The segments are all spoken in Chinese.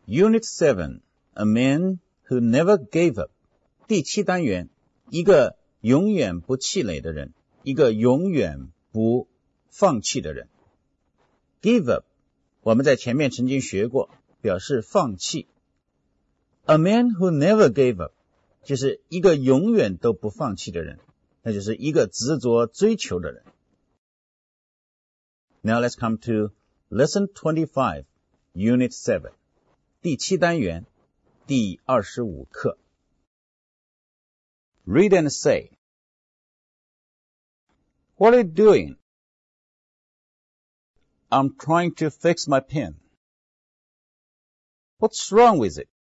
Unit 7, A man who never gave up. 第7单元，一个永远不气馁的人，一个永远不放弃的人。Give up， 我们在前面曾经学过，表示放弃。A man who never gave up， 就是一个永远都不放弃的人，那就是一个执着追求的人。Now let's come to Lesson 25, Unit 7, 第7单元，第25课。Read and say. What are you doing? I'm trying to fix my pen. What's wrong with it?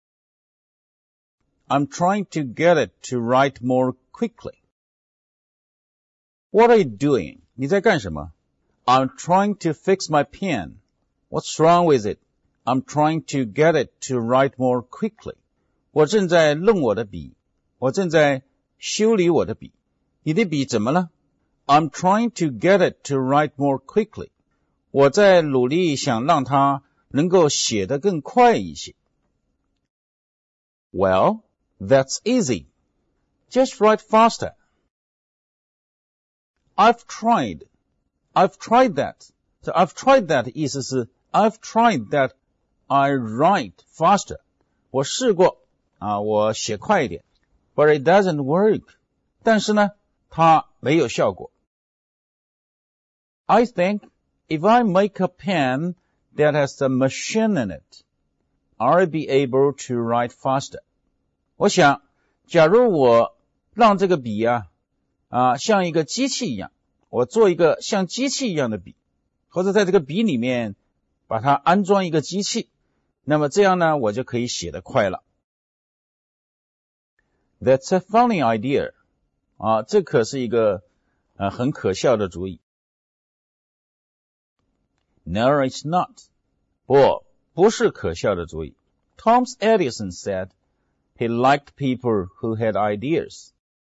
I'm trying to get it to write more quickly. What are you doing? 你在干什么？ I'm trying to fix my pen. What's wrong with it? I'm trying to get it to write more quickly. 我正在弄我的笔，我正在修理我的笔。你的笔怎么了？ I'm trying to get it to write more quickly. 我在努力想让它能够写得更快一些。Well, that's easy. Just write faster. I've tried that. So I've tried that 意思是 I've tried that I write faster. 我试过我写快一点。But it doesn't work. 但是呢，它没有效果。I think if I make a pen that has a machine in it, I'll be able to write faster. 我想，假如我让这个笔像一个机器一样，我做一个像机器一样的笔，或者在这个笔里面把它安装一个机器，那么这样呢，我就可以写得快了。That's a funny idea. 这可是一个很可笑的主意。No, it's not. 不是可笑的主意。Thomas Edison said he liked people who had ideas.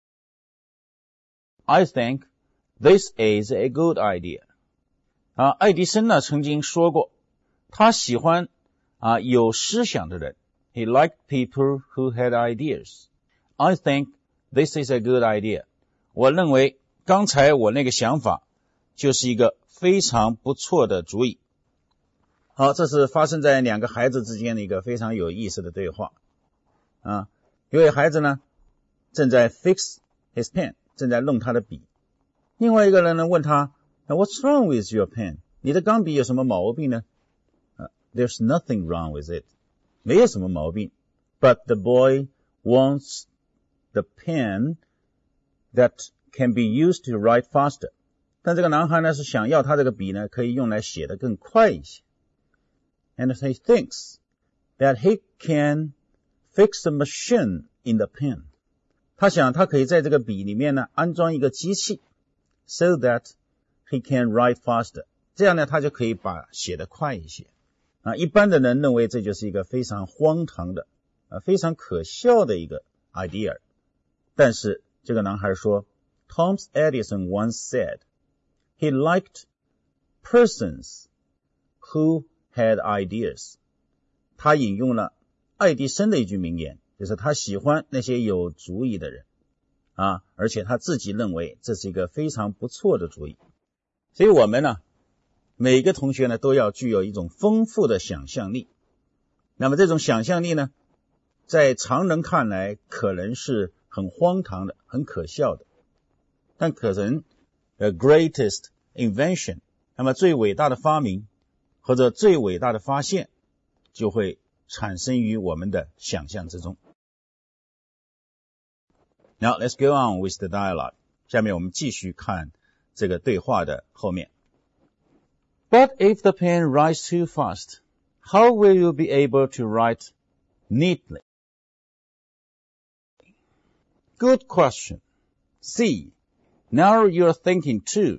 I think this is a good idea. 爱迪生呢曾经说过，他喜欢有思想的人。He liked people who had ideas. I think this is a good idea. 我认为刚才我那个想法就是一个非常不错的主意。好，这是发生在两个孩子之间的一个非常有意思的对话。有位孩子呢正在 fix his pen， 正在弄他的笔。另外一个人呢问他 What's wrong with your pen? 你的钢笔有什么毛病呢？There's nothing wrong with it. 没有什么毛病。But the boy wants the pen that can be used to write faster. 但这个男孩呢是想要他这个笔呢可以用来写得更快一些。And he thinks that he can fix a machine in the pen. 他想他可以在这个笔里面呢安装一个机器 so that he can write faster. 这样呢他就可以写得快一些。一般的人认为这就是一个非常荒唐的非常可笑的一个 idea。 但是这个男孩说 Thomas Edison once said he liked persons who had ideas. 他引用了爱迪生的一句名言，就是他喜欢那些有主意的人而且他自己认为这是一个非常不错的主意。所以我们呢每个同学呢都要具有一种丰富的想象力。那么这种想象力呢在常人看来可能是很荒唐的很可笑的，但可能 the greatest invention 那么最伟大的发明或者最伟大的发现就会产生于我们的想象之中。 Now let's go on with the dialogue. 下面我们继续看这个对话的后面。 But if the pen writes too fast, how will you be able to write neatly? Good question. See, now you're thinking too.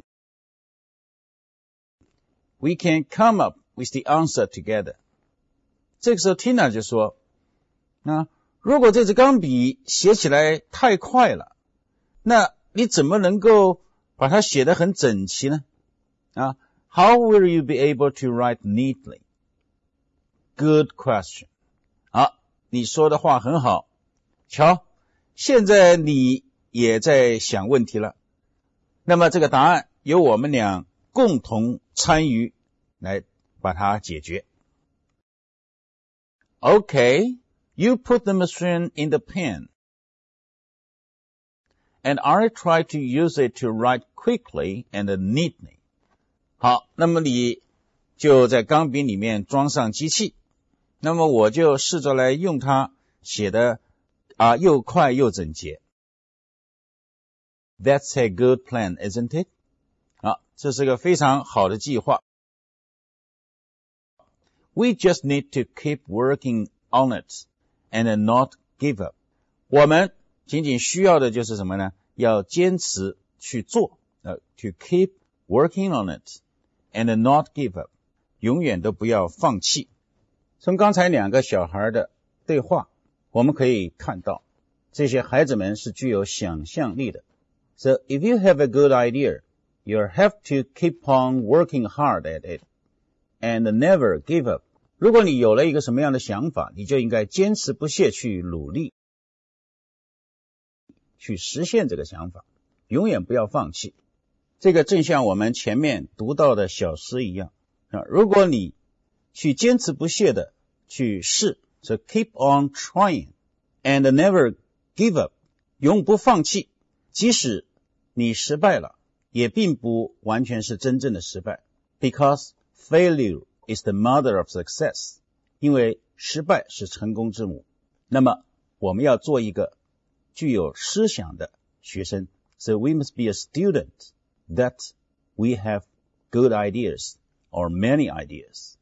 We can come up with the answer together. 这个时候 Tina 就说如果这支钢笔写起来太快了，那你怎么能够把它写得很整齐呢？How will you be able to write neatly? good question. 好，你说的话很好。瞧，现在你也在想问题了。那么这个答案由我们俩共同参与来把它解决。Okay, you put the machine in the pen, and I try to use it to write quickly and neatly. 好，那么你就在钢笔里面装上机器，那么我就试着来用它写的又快又整洁。That's a good plan, isn't it? 这是个非常好的计划。We just need to keep working on it and not give up. 我们仅仅需要的就是什么呢？要坚持去做to keep working on it and not give up. 永远都不要放弃。从刚才两个小孩的对话，我们可以看到，这些孩子们是具有想象力的。So if you have a good idea, you have to keep on working hard at it and never give up. 如果你有了一个什么样的想法，你就应该坚持不懈去努力，去实现这个想法，永远不要放弃。这个正像我们前面读到的小诗一样，如果你去坚持不懈的去试， so keep on trying and never give up, 永不放弃，即使你失败了，也并不完全是真正的失败。 Because failure is the mother of success. 因为失败是成功之母。那么我们要做一个具有思想的学生。 So we must be a student that we have good ideas or many ideas.